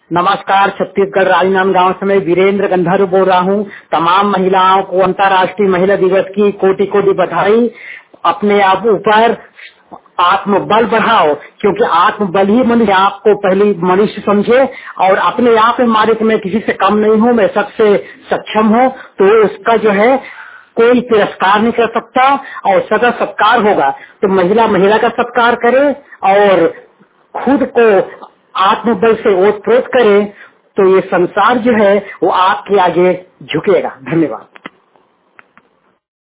नमस्कार, छत्तीसगढ़ राजनांदगांव से मैं वीरेंद्र गंधर्व बोल रहा हूँ। तमाम महिलाओं को अंतर्राष्ट्रीय महिला दिवस की कोटि कोटि बधाई। अपने आप ऊपर आत्मबल बढ़ाओ, क्योंकि आत्मबल ही मनुष्य आपको पहली मनुष्य समझे और अपने आप में मारे कि मैं किसी से कम नहीं हूँ, मैं सबसे सक्षम हूँ, तो उसका जो है कोई तिरस्कार नहीं कर सकता और सदा सत्कार होगा। तो महिला महिला का सत्कार करे और खुद को आत्मबल से ओतप्रोत करे, तो ये संसार जो है वो आपके आगे झुकेगा। धन्यवाद।